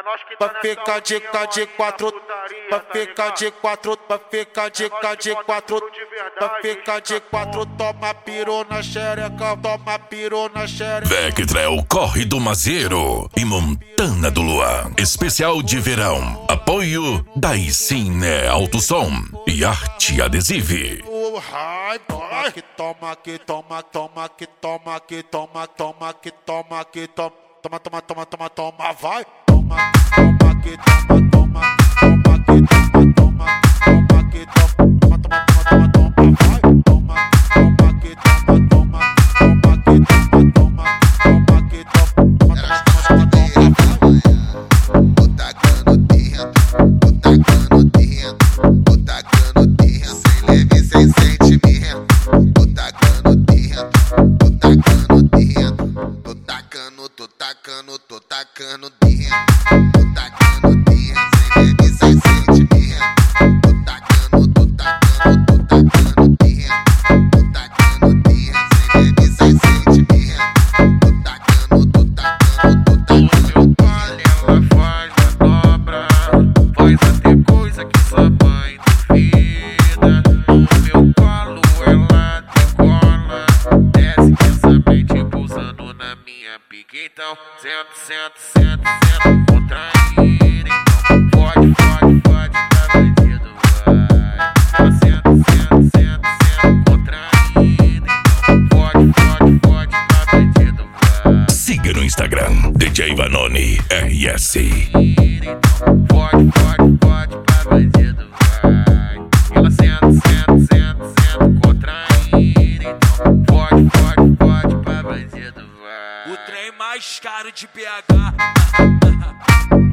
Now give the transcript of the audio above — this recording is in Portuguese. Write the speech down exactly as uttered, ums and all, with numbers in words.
Pra ficar de cá de quatro, pra ficar de quatro, pra ficar de cá de quatro, pra ficar de quatro, toma piru na xereca, toma piru na xereca. Vectrel Corre do Mazeiro e Montana do Luan. Especial de verão. Apoio da Cine Alto Som e Arte Adesive. Toma que toma que toma, toma que toma que toma, toma que toma que toma, toma toma toma toma toma, vai. Toma toma que toma, toma toma que toma, toma toma que toma, toma toma toma toma, vai. Toma toma que toma, toma toma que toma, toma toma que toma, toma toma toma toma. Tô tacando dentro, tô tacando dentro, tô tacando dentro, sem leve, sem sentimento. Tô tacando dentro, tô tacando dentro, tô tacando, tô tacando, tô tacando dentro, tô tacando dentro, sem leve, sem sentimento. Tô tacando, tô tacando, tô tacando dentro, tô tacando dentro, sem leve, sem sentimento. Tô tacando, tô tacando, tô tacando. Ela faz a dobra, faz até coisa que sua mãe duvida. No meu colo ela decola, desce intensamente pousando na minha pica. Então senta, senta, senta, senta, contraída. Então fode, fode, fode, tá bandido, vai. Ela senta, senta, senta, senta, contraída. Então fode, fode, fode, tá bandido, vai. Siga no Instagram D J Vanoni R S. Então fode, fode, fode, pra bandido, vai. Ela senta, senta, senta, senta, contraída. Então fode, fode, fode, pra bandido, vai. O trem mais caro de B H.